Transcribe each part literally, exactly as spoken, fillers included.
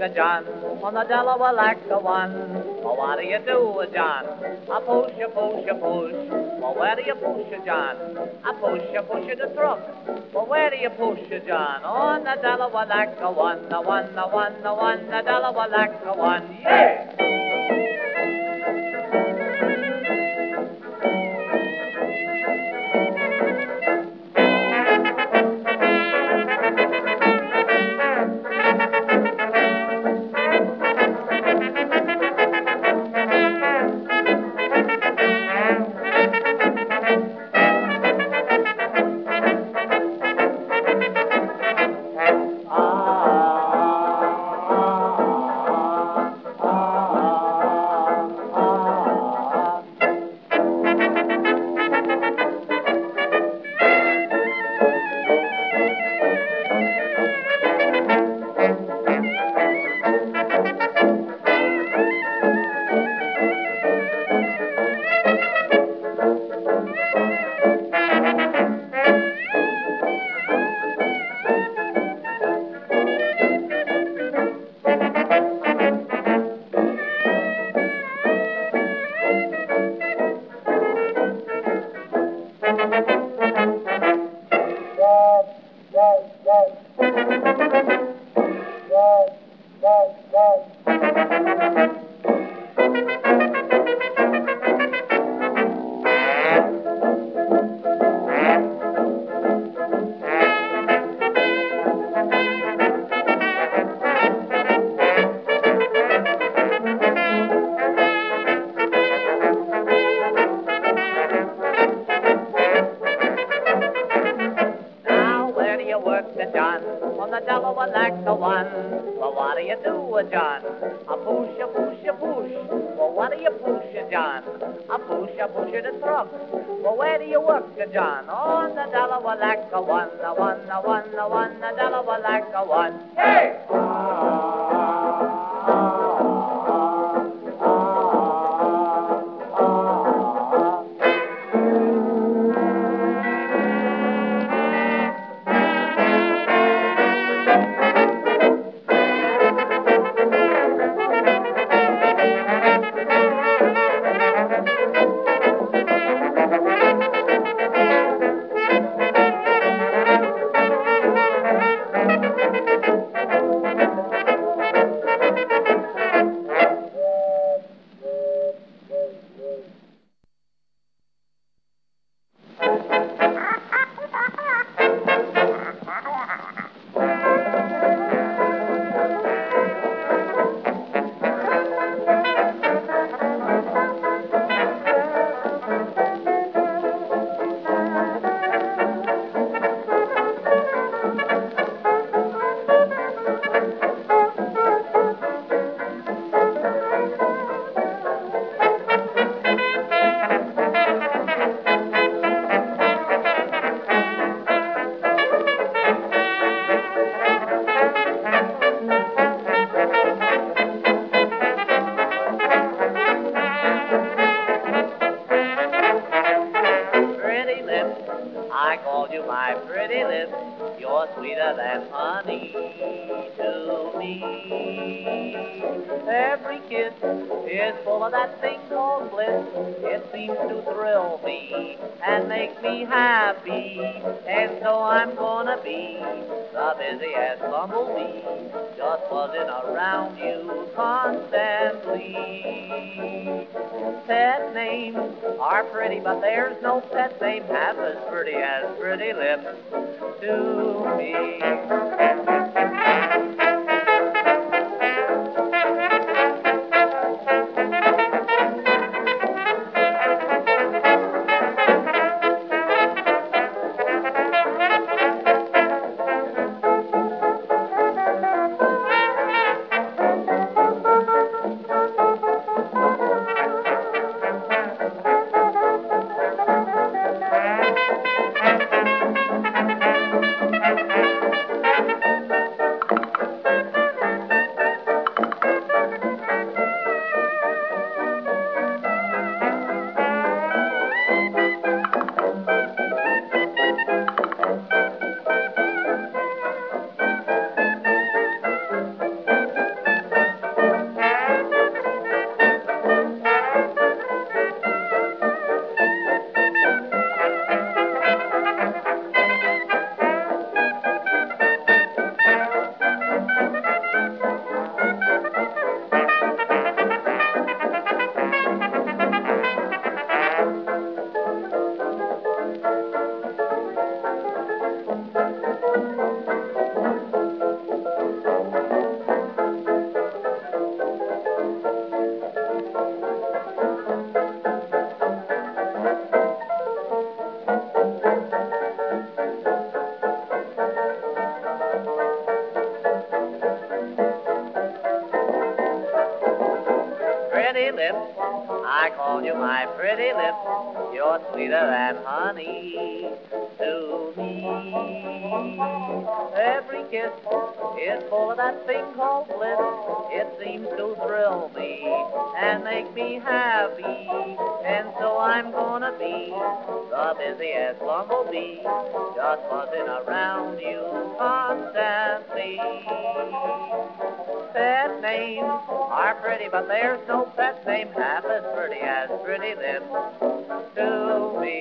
a John on the Delaware Lackawanna. Oh, what do you do, John? I push you, push you, push. Well, where do you push you, John? I push you, push you the truck. Well, where do you push you, John? On the Delaware Lackawanna, the one, the one, the one, the Delaware Lackawanna. Yeah! On the Delaware Lackawanna. Well, what do you do, John? I push you, push you, push. Well, what do you push, John? I push you, push you the truck. Well, where do you work, John? On the Delaware Lackawanna, one, the one, the one, the Delaware Lackawanna. Hey! I called you my pretty lips, you're sweeter than honey to me. Every kiss is full of that thing called bliss. It seems to thrill me and make me happy, and so I'm gonna be the busiest bumblebee, just buzzing around you constantly. Pet names are pretty, but there's no pet name half as pretty as pretty lips to me. I call you my pretty lips. You're sweeter than honey to me. Every kiss is full of that thing called bliss. It seems to thrill me and make me happy. And so I'm gonna be the busiest bumblebee, just buzzing around you constantly. Pet names are pretty, but there's no pet name half as pretty as pretty lips to me.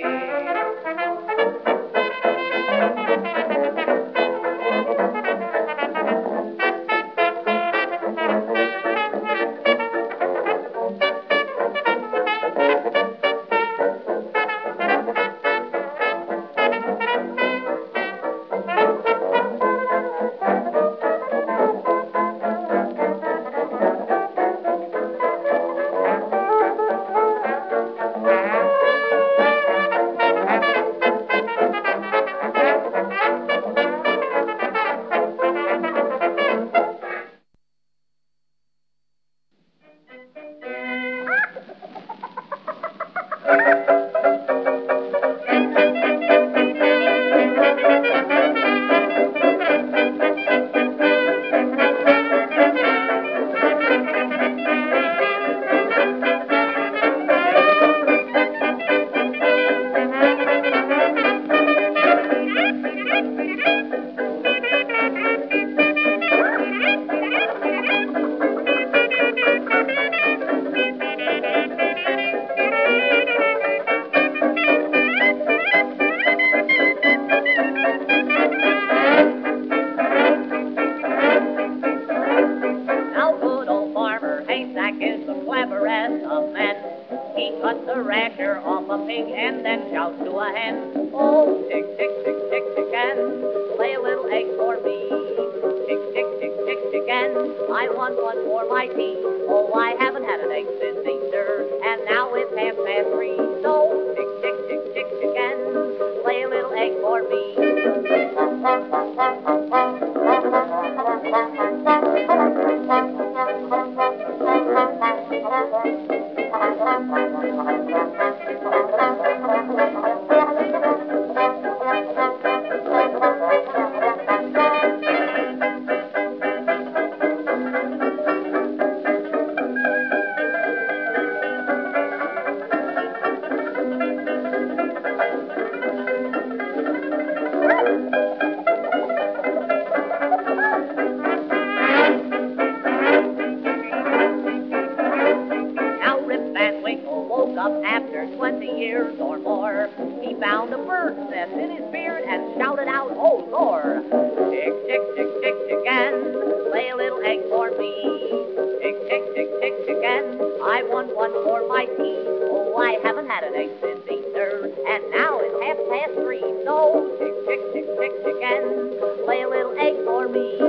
Cuts the rasher off a pig and then shouts to a hen, oh, tick, tick, tick, tick, chicken, lay a little egg for me. Tick, tick, tick, tick, chicken, I want one for my tea. Oh, I haven't had an egg since Easter, and now it's half past three. So, tick, tick, tick, tick, chicken, lay a little egg for me. After twenty years or more, he found a bird's nest in his beard and shouted out, oh, Lord! Tick, tick, tick, tick, chicken, lay a little egg for me. Tick, tick, tick, tick, chicken, I want one for my tea. Oh, I haven't had an egg since Easter, and now it's half past three. So, tick, tick, tick, tick, chicken, lay a little egg for me.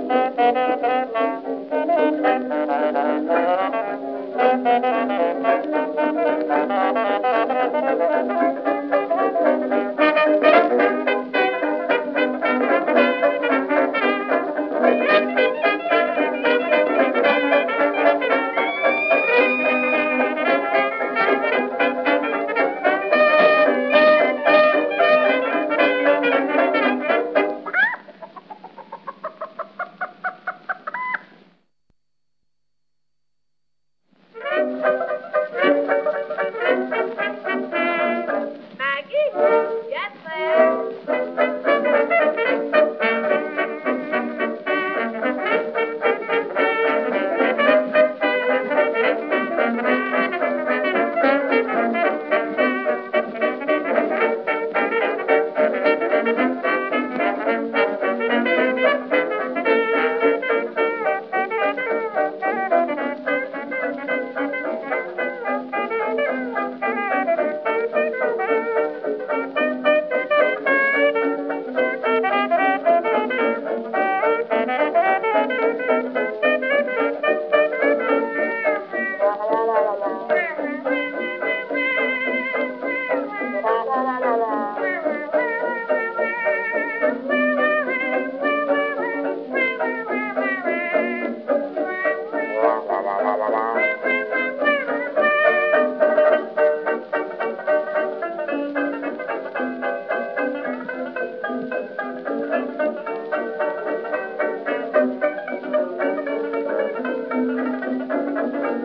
Thank you.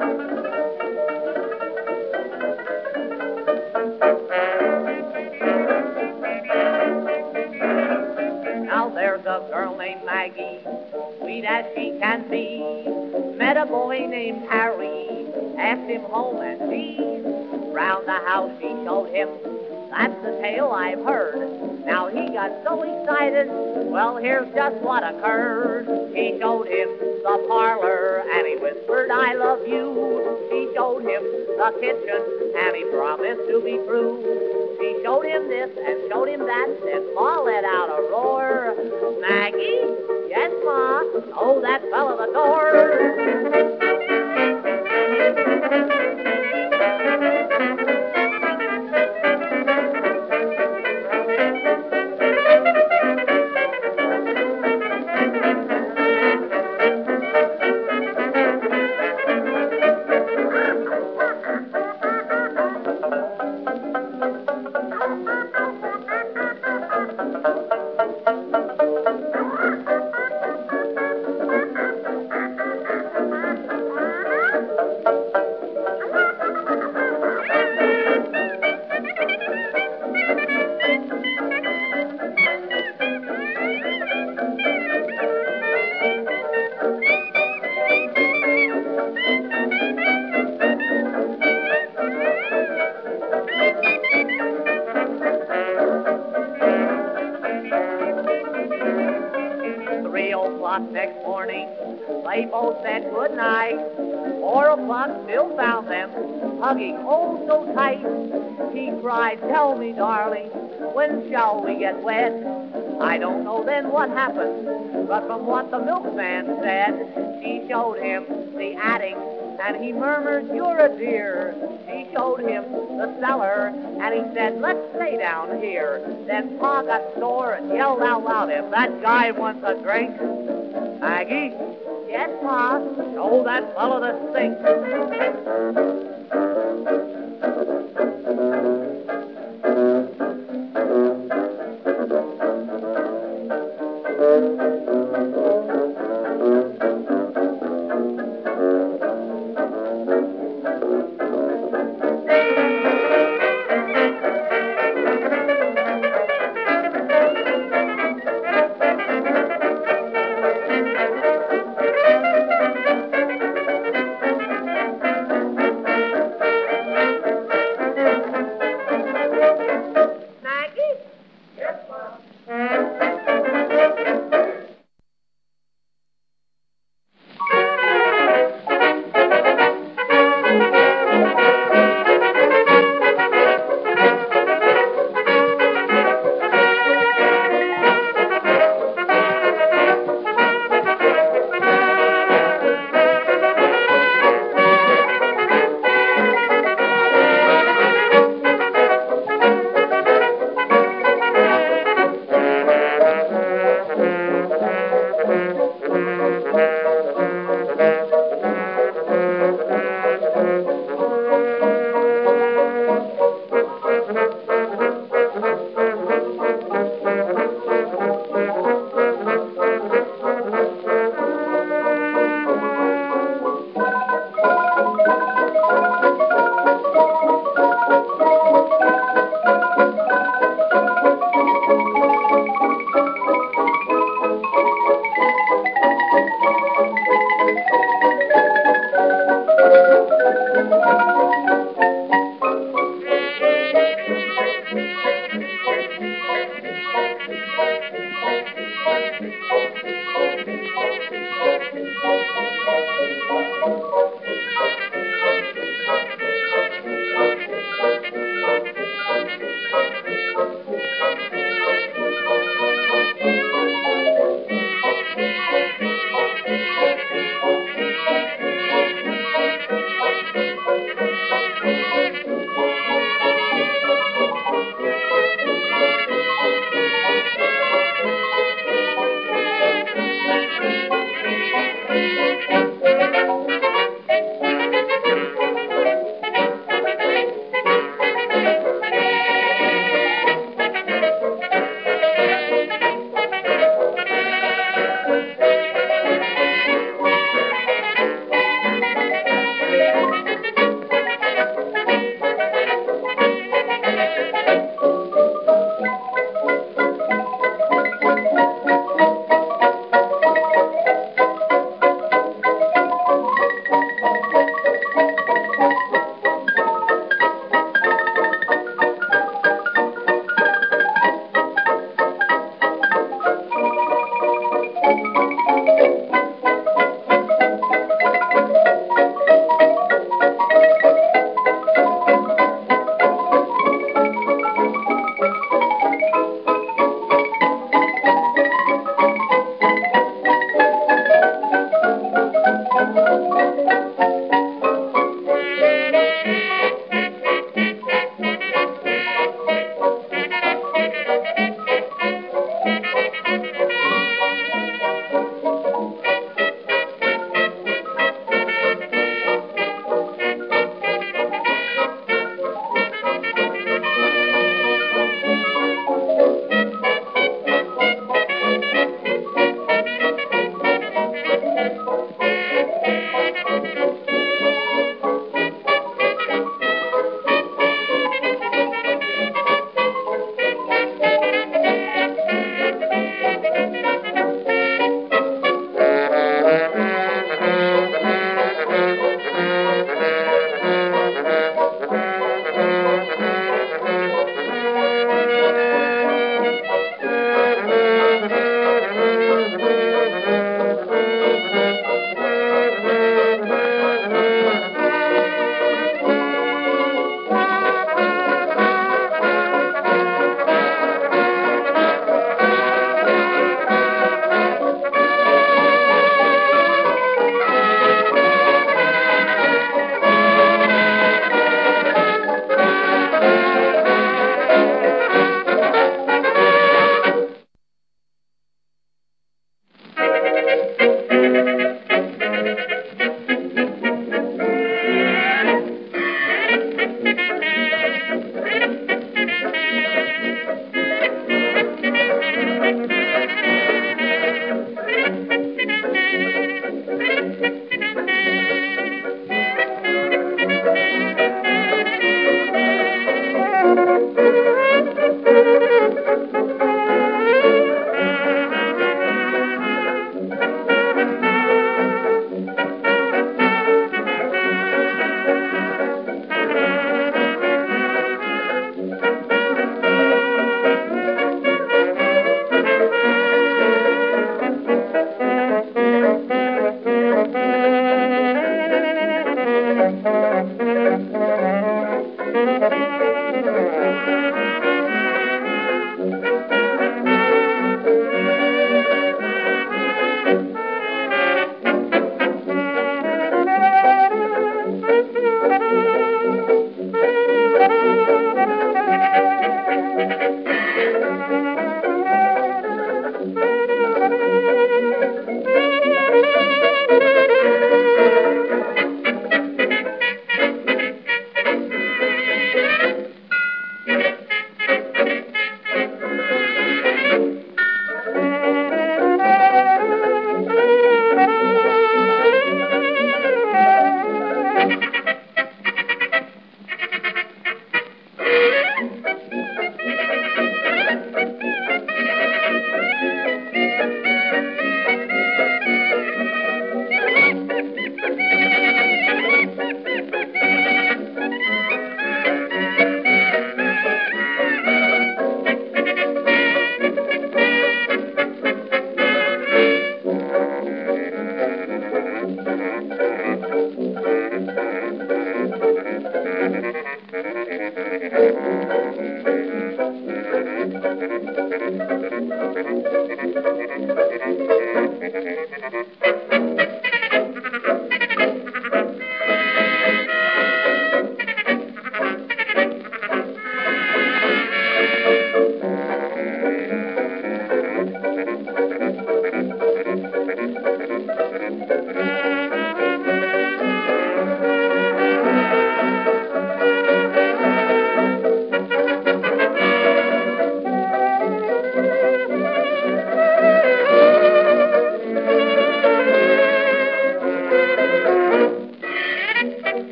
Now there's a girl named Maggie, sweet as she can be. Met a boy named Harry, asked him home and tea. Round the house she showed him, that's the tale I've heard. Now he got so excited, well here's just what occurred. She showed him the parlor and he whispered, I love you. She showed him the kitchen and he promised to be true. She showed him this and showed him that, then Ma let out a roar. Maggie? Yes, Ma? Oh, that fell at the door. Three o'clock next morning, they both said good night. Four o'clock still found them hugging oh so tight. He cried, tell me, darling, when shall we get wed? I don't know then what happened, but from what the milkman said, she showed him the attic, and he murmured, you're a dear. She showed him the cellar, and he said, let's stay down here. Then Pa got sore and yelled out loud, if that guy wants a drink. Maggie? Yes, Pa? Show that fellow the sink.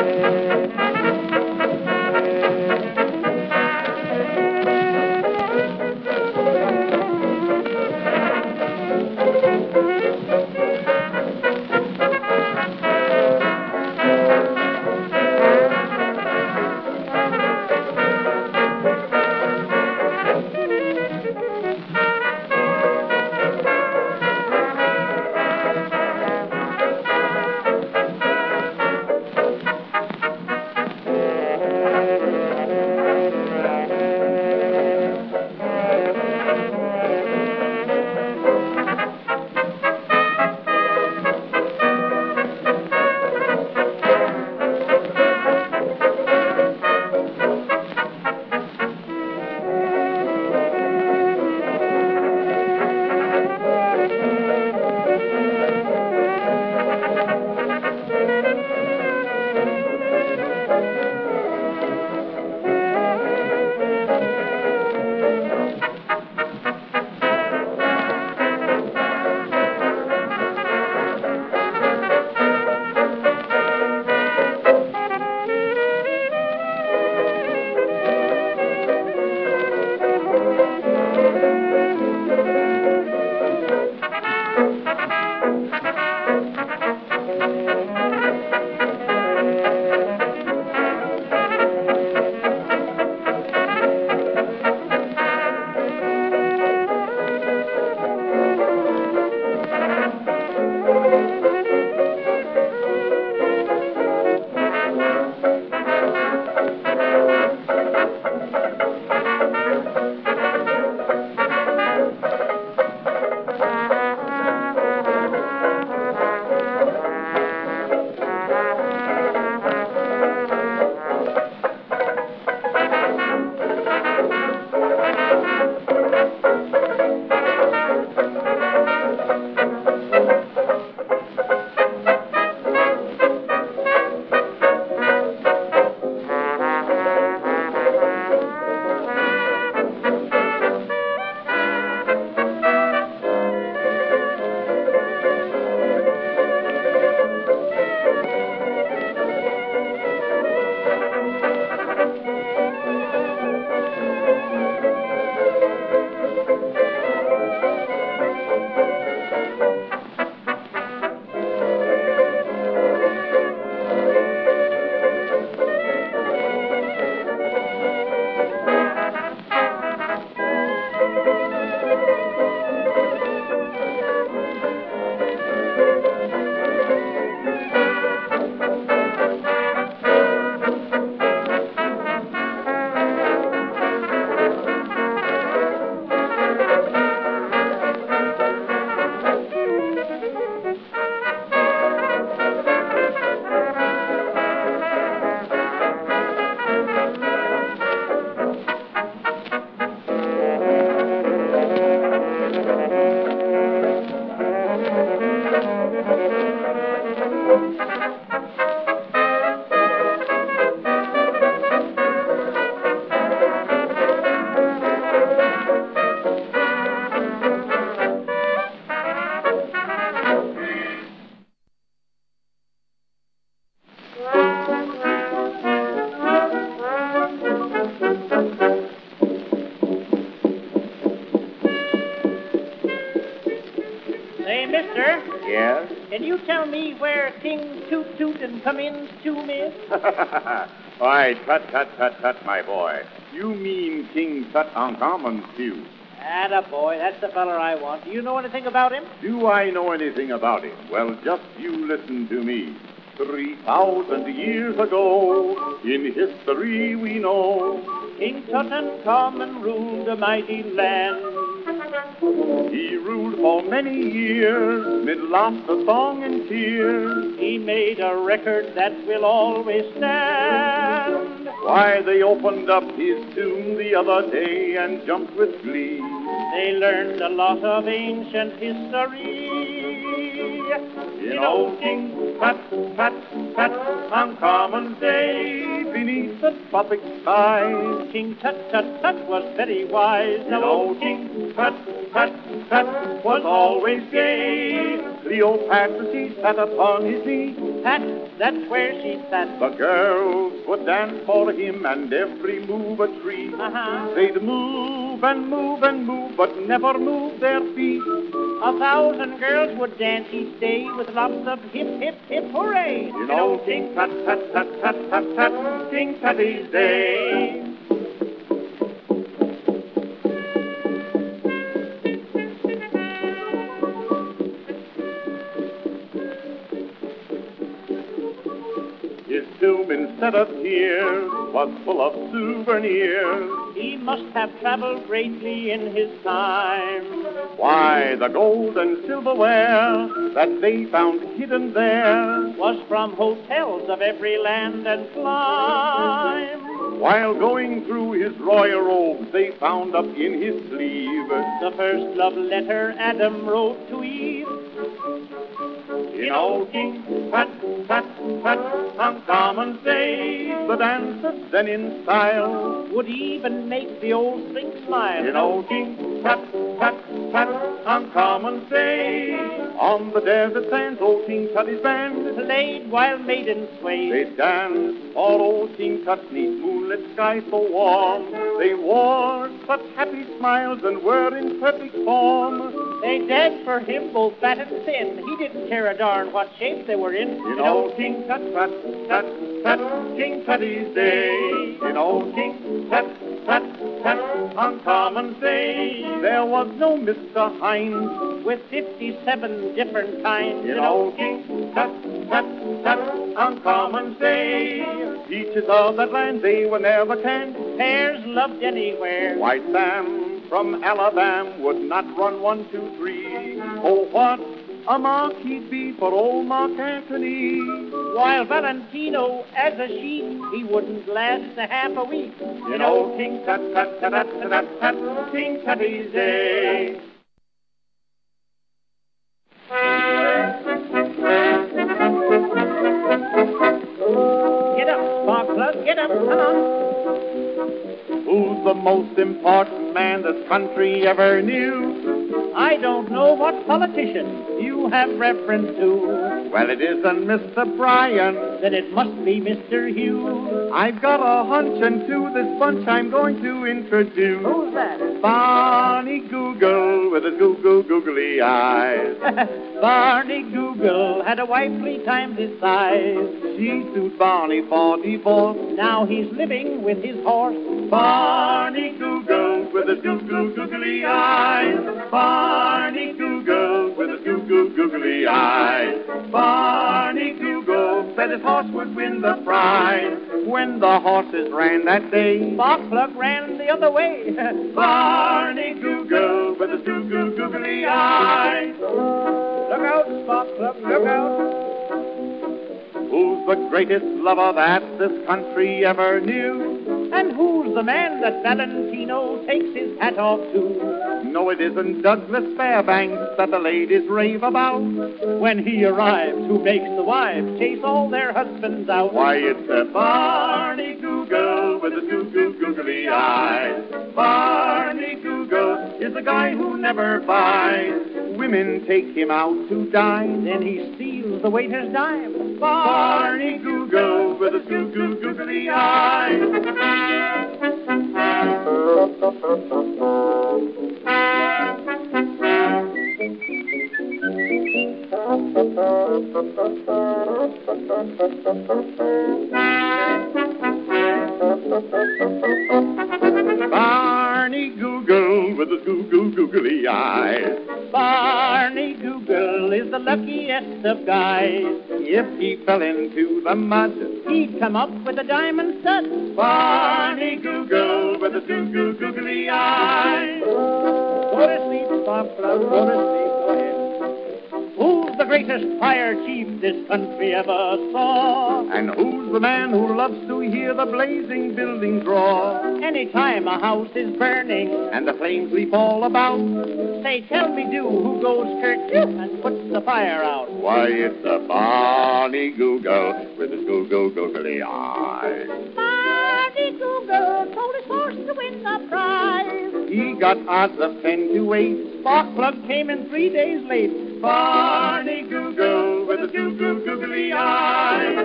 Yes? Can you tell me where King Toot Toot and Come In's tomb is? Why, tut, tut, tut, tut, my boy. You mean King Tutankhamun's tomb. Attaboy, that's the feller I want. Do you know anything about him? Do I know anything about him? Well, just you listen to me. Three thousand years ago, in history we know, King Tutankhamun ruled a mighty land. he ruled for many years, mid laughter, song, and tears. He made a record that will always stand. Why, they opened up his tomb the other day and jumped with glee. They learned a lot of ancient history. In old King Tut, Tut, Tut, uncommon day beneath the tropic sky. King Tut, Tut, Tut was very wise. Now old King Tut, Tut, Tut was always gay. Cleopatra, she sat upon his knee. Pat, that's where she sat. The girls would dance for him and every move a treat. Uh-huh. They'd move and move and move, but never move their feet. A thousand girls would dance each day with lots of hip, hip, hip, hooray. You know, King Tut, Tut, Tut, Tut, Tut, Tut, King Tutty's day. His tomb, instead of tears, was full of souvenirs. He must have traveled greatly in his time. Why, the gold and silverware that they found hidden there Was from hotels of every land and clime. while going through his royal robes, they found up in his sleeve The first love letter Adam wrote to Eve. in old King Tut, Tut, Tut, uncommon days. The dancers then in style Would even make the old spring smile. in old King Tut, Tut, Tut, uncommon days. On the desert sands, old King Tutty's band Played while maidens swayed. they danced for old King Tut neath moonlit sky so warm. They wore such happy smiles and were in perfect form. They danced for him both fat and thin. He didn't care a darn what shape they were in. In old King Tut, Tut, Tut, Tut, King Tutty's day. In old King Tut, Tut, Tut, uncommon day. There was no Mister Hines With fifty-seven different kinds. in old King Tut, Tut, Tut, uncommon day. Peaches of that land, they were never canned. Pears loved anywhere. White Sam from Alabama would not run one, two, three. Oh, what a mark he'd be for old Mark Antony. While Valentino, as a sheep, he wouldn't last a half a week. In old King Tut, Tut, Tut, Tut, Tut, Tut, King Tutty's day. Get up, Sparkplug, get up, come on. Who's the most important man this country ever knew? I don't know what politician you have reference to. Well, it isn't Mister Bryan. Then it must be Mister Hughes. I've got a hunch, and to this bunch I'm going to introduce Who's that? Barney Google with his goo-goo googly eyes. Barney Google had a wife three times his size. She sued Barney for divorce. Now he's living with his horse. Barney Google with his goo-goo googly eyes. Barney Google with his goo-goo googly eyes. Barney Google said his horse would win the prize. When the horses ran that day, Sparkplug ran the other way. Barney Google with his goo-goo googly eyes. Look out, Sparkplug, look out. Who's the greatest lover that this country ever knew? And who's the man that Valentino takes his hat off to? No, it isn't Douglas Fairbanks that the ladies rave about. When he arrives, who makes the wives chase all their husbands out? Why, it's a Barney Google with his goo-goo googly eyes. Barney Google is a guy who never buys. Women take him out to dine. Then he steals the waiter's dime. Barney Google with his goo-goo googly eyes. Barney Google with his goo-goo googly eyes. Barney Google is the luckiest of guys. If he fell into the mud, He'd come up with a diamond stud. Barney Google with his goo-goo googly eyes. Go to sleep, Sparkplug, go to sleep, go ahead. Who's the great greatest fire chief this country ever saw. And who's the man who loves to hear the blazing buildings roar? Anytime a house is burning And the flames leap all about, say, tell me, do, who goes kerchief and puts the fire out? why, it's the Barney Google with his goo-goo googly eyes. Barney Google told his horse to win the prize. He got odds of ten to eight. Spark plug came in three days late. Barney Google with his goo-goo googly eyes.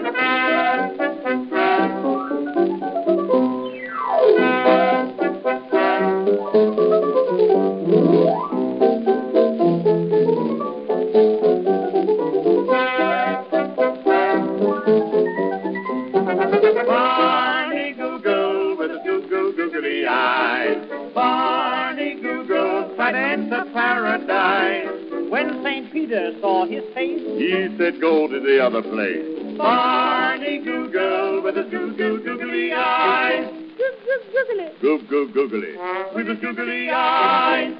Barney Google with his goo-goo googly eyes. Barney Google tried to enter paradise. When Saint Peter saw his face, He said go to the other place. Barney Google with his goo-goo googly eyes. Goo-goo googly with his googly eyes.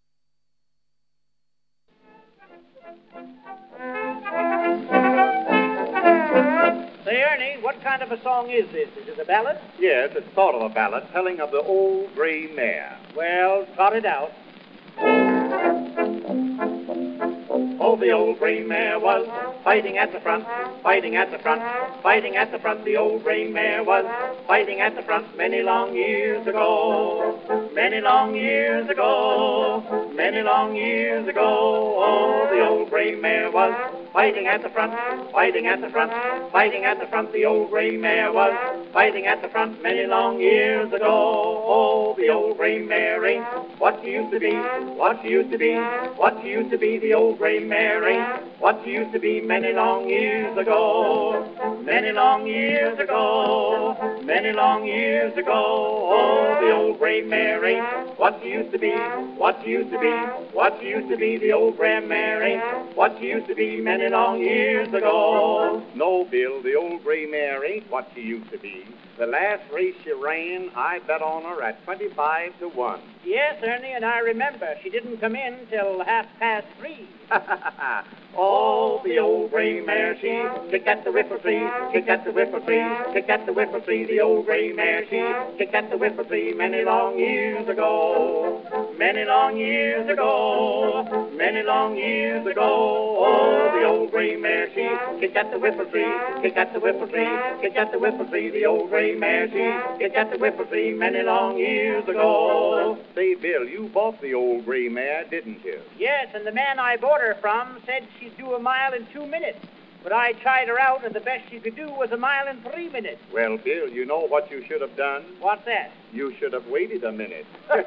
say, Ernie, what kind of a song is this? Is it a ballad? Yes, it's sort of a ballad telling of the old gray mare. Well, trot it out. Oh, the old gray mare was fighting at the front, fighting at the front, fighting at the front. The old gray mare was fighting at the front many long years ago, many long years ago, many long years ago. Oh, the old gray mare was fighting at the front, fighting at the front, fighting at the front. The old gray mare was fighting at the front many long years ago. Oh, the old gray mare ain't what she used to be, what she used to be, what she used to be. The old gray mare ain't what she used to be many long years ago, many long years ago, many long years ago. Oh, the old gray mare ain't what she used to be, what she used to be, what she used to be. The old gray mare ain't what she used to be many long years ago. No, Bill, the old gray mare ain't what she used to be. The last race she ran, I bet on her at twenty-five to one. Yes, Ernie, and I remember. She didn't come in till half past three. Oh, the old gray mare, she kicked at the whipper tree, kicked at the whipper tree, kicked at the whipper tree. The old gray mare, she kicked at the whipper tree many long years ago, many long years ago, many long years ago. Oh, the old gray mare, she kicked at the whipper tree, kicked at the whipper tree, kicked at the whipper tree. The old gray mare, she kicked at the whipper tree many long years ago. Say, Bill, you bought the old gray mare, didn't you? Yes, and the man I bought her from said she'd do a mile in two minutes. But I tried her out, and the best she could do was a mile in three minutes. Well, Bill, you know what you should have done? What's that? You should have waited a minute.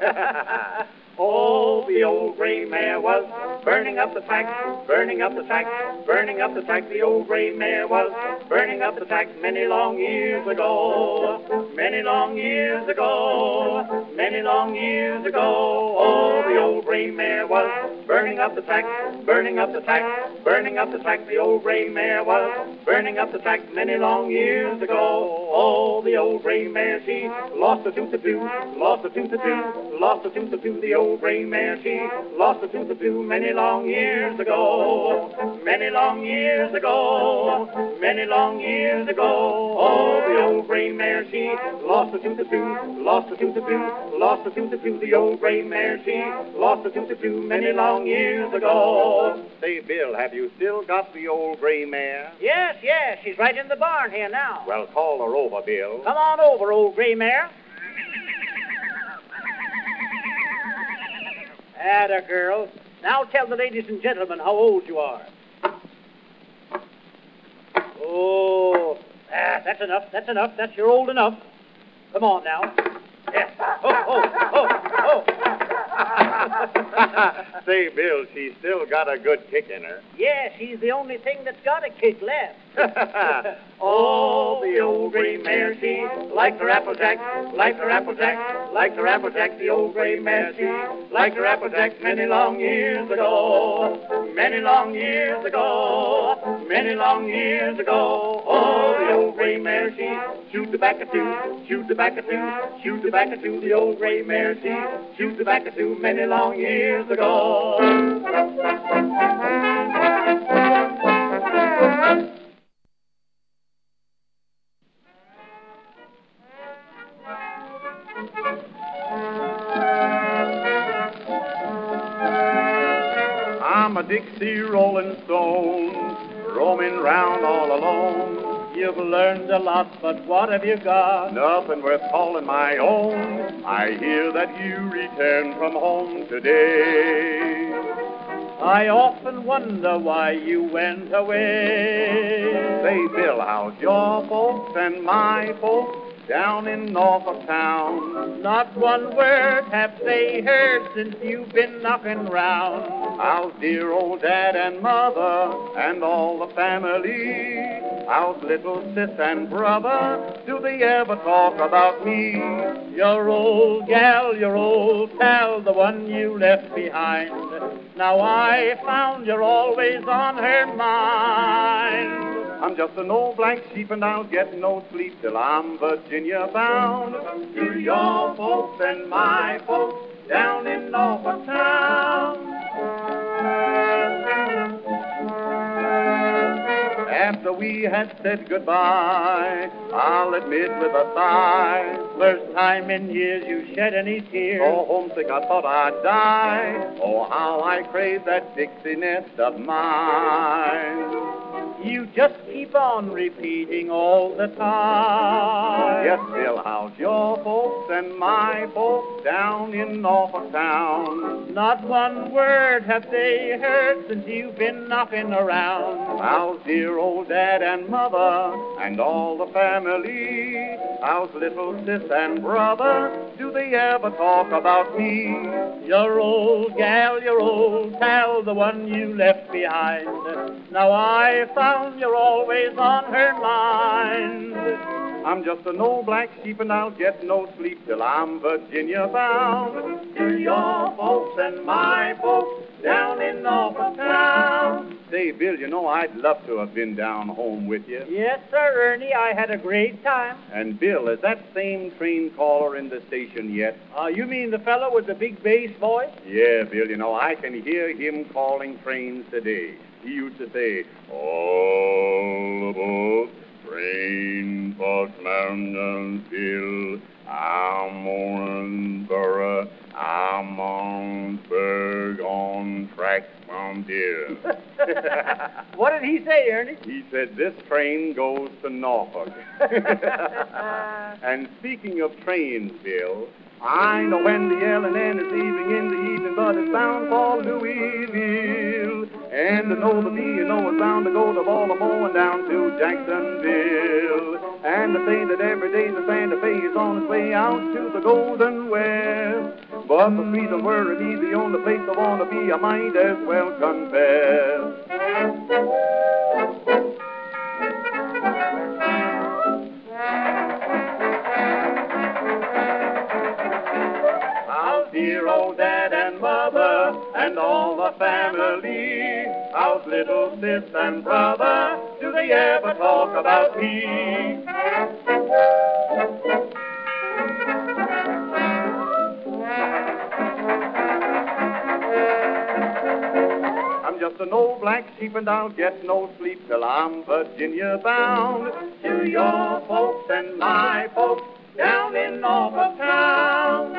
Oh, the old gray mare was burning up the track, burning up the track, burning up the track. The old gray mare was burning up the track many long years ago, many long years ago, many long years ago. Oh, the old gray mare was burning up the track, burning up the track, burning up the track. The old gray mare was burning up the track many long years ago. Oh, the old gray mare, she lost a tooth or two, lost a tooth or two, lost a tooth or two. The old gray mare, she lost a tooth or two many long years ago, many long years ago, many long years ago. Oh, the old gray mare, she lost a tooth or two, lost a tooth or two, lost a tooth or two. The old gray mare, she lost a tooth or two many long years ago. Say, Bill, have you still got the old gray mare? Yes, yes, she's right in the barn here now. Well, call her over, Bill. Come on over, old gray mare. Atta girl. Now tell the ladies and gentlemen how old you are. Oh, ah, that's enough, that's enough, that's you're old enough. Come on now. Yes. Oh, oh, oh, oh. Say, Bill, she's still got a good kick in her. Yes, she's the only thing that's got a kick left. Oh, the old gray mare, she liked her applejack, liked her applejack, liked her applejack. The old gray mare, she liked her applejack many long years ago, many long years ago, many long years ago. Oh, the old gray mare, she chewed tobacco too, chewed tobacco too, chewed tobacco too. The old gray mare, she chewed tobacco too many long years ago. I'm a Dixie rolling stone, roaming round all alone. You've learned a lot, but what have you got? Nothing worth calling my own. I hear that you returned from home today. I often wonder why you went away. Say, Bill, how's your folks and my folks down in Norfolk town? Not one word have they heard since you've been knocking round. How's dear old Dad and Mother and all the family? How's little sis and brother? Do they ever talk about me? Your old gal, your old pal, the one you left behind. Now I found you're always on her mind. I'm just an old black sheep and I'll get no sleep till I'm Virginia bound. To your folks and my folks down in Norfolk town. After we had said goodbye, I'll admit with a sigh, First time in years you shed any tears. so homesick I thought I'd die. Oh, how I crave that Dixie nest of mine. You just keep on repeating all the time. Yes, Bill, how's your folks and my folks down in Norfolk town? Not one word have they heard since you've been knocking around. How's dear old Dad and Mother and all the family? How's little sis and brother? Do they ever talk about me? Your old gal, your old pal, the one you left behind. Now I found you're always on her mind. I'm just an old black sheep and I'll get no sleep till I'm Virginia bound. To your folks and my folks down in Norfolk town. Say, Bill, you know I'd love to have been down home with you. Yes, sir, Ernie, I had a great time. And Bill, is that same train caller in the station yet? Uh, you mean the fellow with the big bass voice? Yeah, Bill, you know, I can hear him calling trains today. He used to say, all aboard train for Clarendonville. I'm on Borough, I'm on Berg, on track from here. What did he say, Ernie? He said, this train goes to Norfolk. And speaking of trains, Bill, I know when the L and N is leaving in the evening, but it's bound for Louisville. And to know the B, you know it's bound to go to Baltimore and down to Jacksonville. And to say that every day the Santa Fe is on its way out to the Golden West. But the sweet and worry me, the only place I want to be, I might as well confess. How's dear old Dad and Mother and all the family? How's little sis and brother? Do they ever talk about me? I'm just an old black sheep and I'll get no sleep till I'm Virginia bound. To your folks and my folks down in Norfolk town.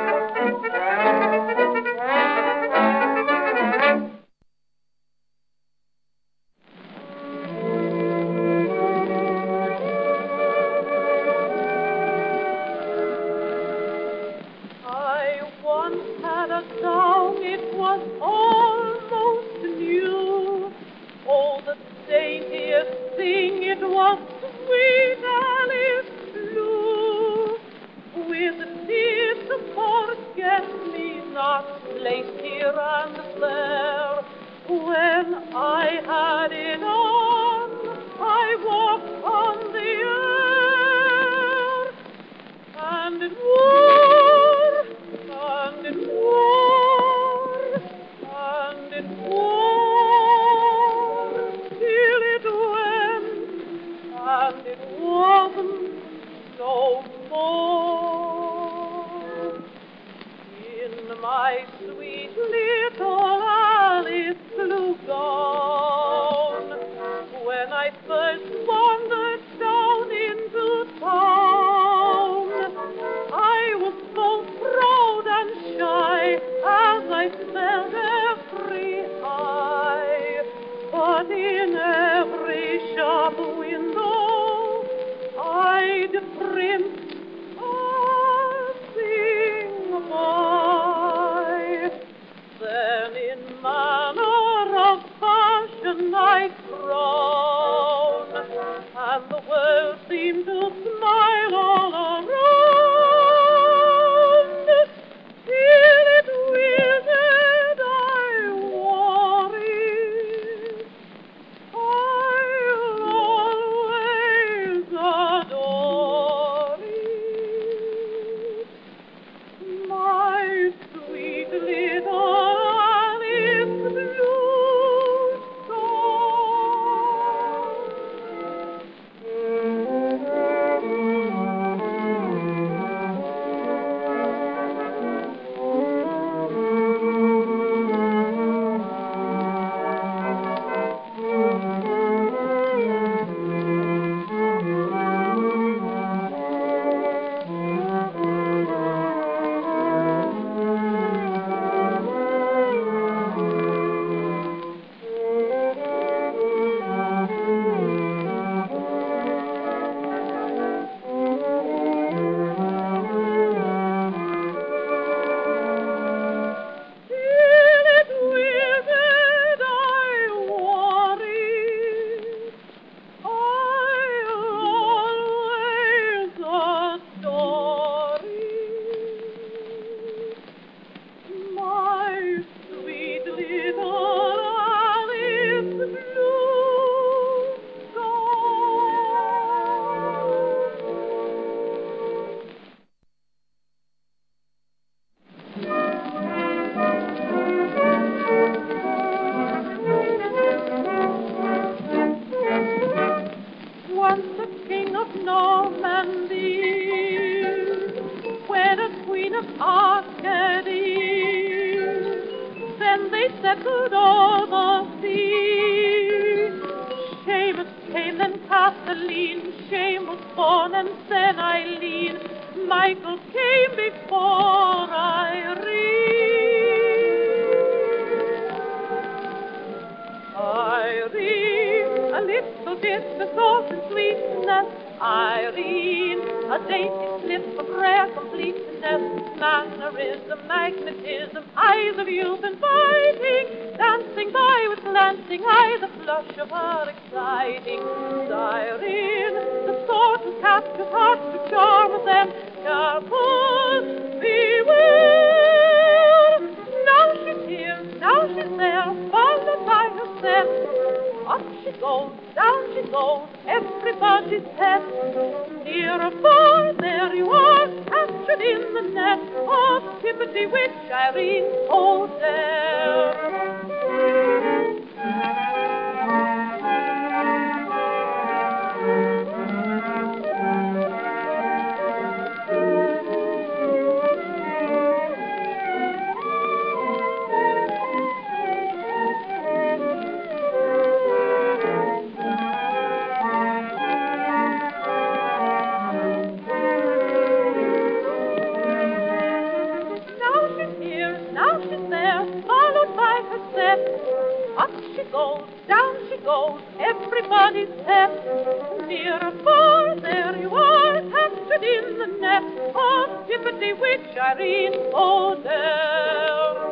I once had a song, it was almost new. Oh, the daintiest thing, it was sweet Alice Blue. With tears to forget-me-not placed here and there, when I had it on, I walked on the air, and it wore, and it wore, and it wore, till it went, and it wasn't no more. In my sweet little Alice Blue gown, when I settled over the sea. Seamus came, then Kathleen, Shame was born, and then Eileen. Michael came before Irene. Irene, a little bit of salt and sweetness. Irene, a dainty slip of rare completeness. Mannerism, magnetism, eyes of youth inviting, dancing by with glancing eye, the flush of her exciting. Irene, the sort who captures hearts to charm them. Careful, beware. Now she's here, now she's there, followed by herself. Up she goes, down she goes, everybody's pet. Near or far, there you are, captured in the net of Tippity Witch Irene Odell. Up she goes, down she goes, everybody's pet. Near or far, there you are, captured in the net of Tippity Witch Irene Odell.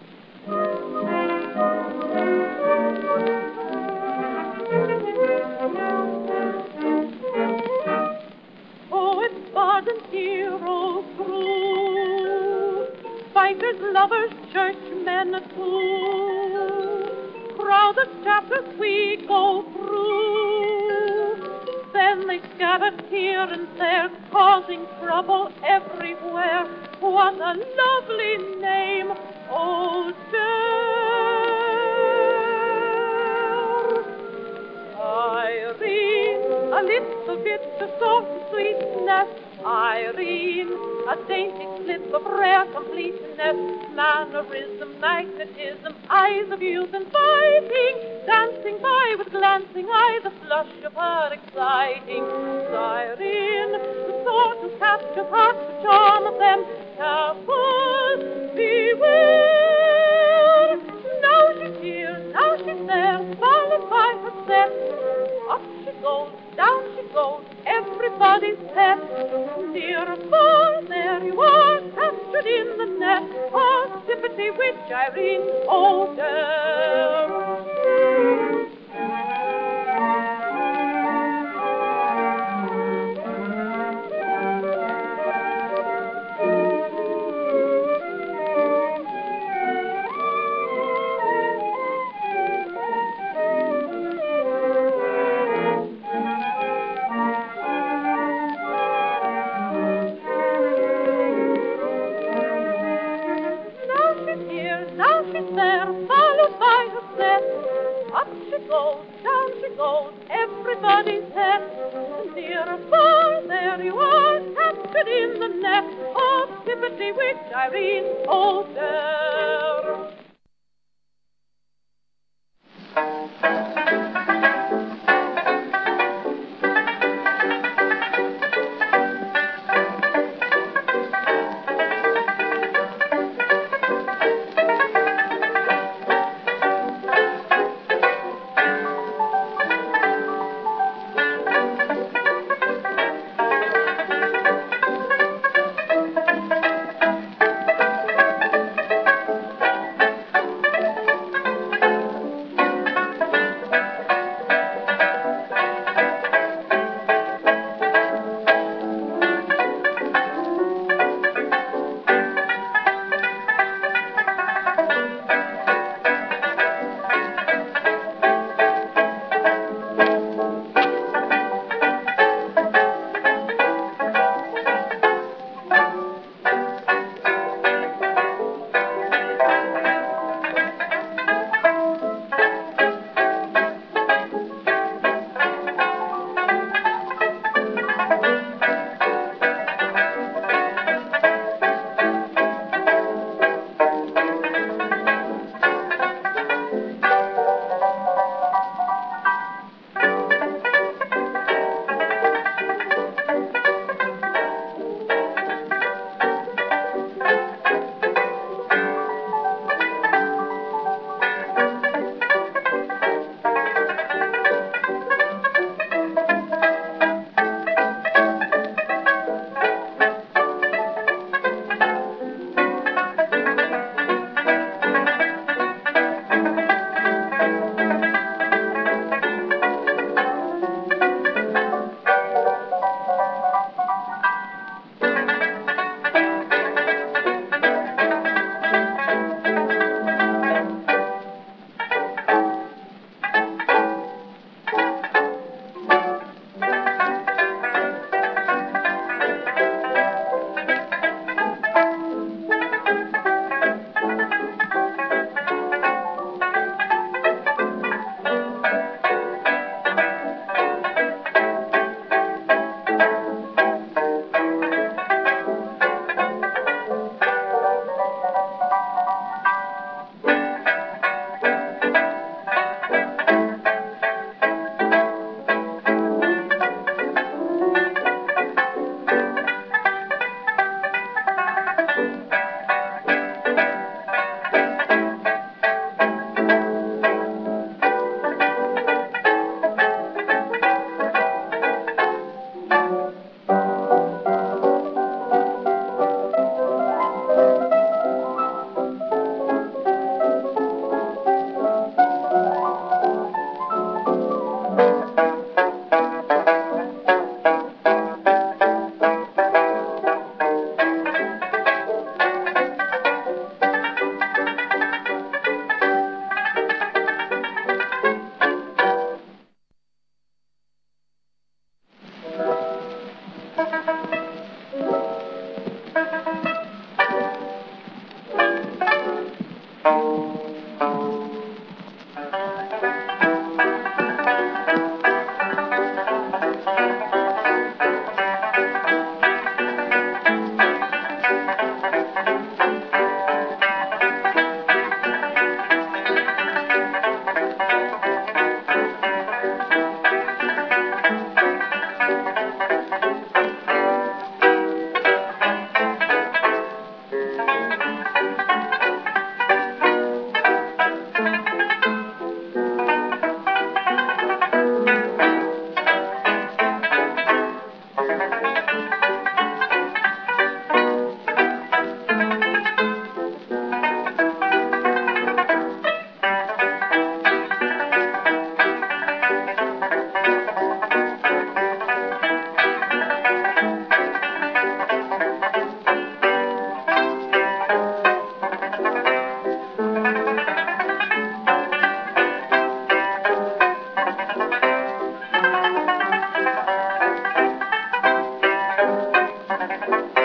Poets, bards, and heroes through, fighters, lovers, churchmen too. Crowd the chapters we go through. Then they scattered here and there, causing trouble everywhere. What a lovely name, Odell. Irene, a little bit of salt and sweetness. Irene, a dainty slip of rare completeness. Mannerism, magnetism, eyes of youth inviting, dancing by with glancing eye, the flush of her exciting. Irene, the sort who captures hearts to charm them. Careful, beware. Now she's here, now she's there, followed by her set. Up she goes, down she goes, everybody's pet. Near or far, there you are, captured in the net of Tippity Witch Irene Odell. Up she goes, down she goes, everybody's pet. Near or far, there you are, captured in the net of Tippity Witch Irene Odell. Thank you.